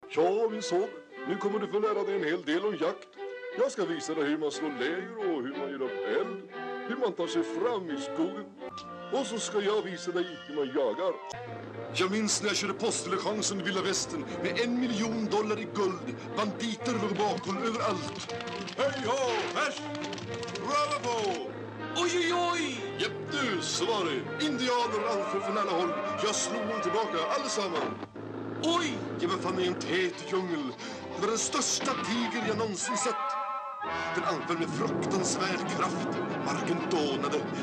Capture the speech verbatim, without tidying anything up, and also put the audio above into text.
Ja, min son. Nu kommer du få lära dig en hel del om jakt. Jag ska visa dig hur man slår läger och hur man gör upp eld. Hur man tar sig fram i skogen. Och så ska jag visa dig hur man jagar. Jag minns när jag körde postdiligensen i Vilda Västern med en miljon dollar i guld. Banditer låg bakom överallt. Hej ho, härs! Bravo! Oj, oj, oj! Japp du, så var det. Indianer anföll från alla håll. Jag slog dem tillbaka, allesammans. Oj! Jag befann mig i en tät djungel. Det var den största tiger jag någonsin sett. Den anföll med fruktansvärd kraft. Marken dånade.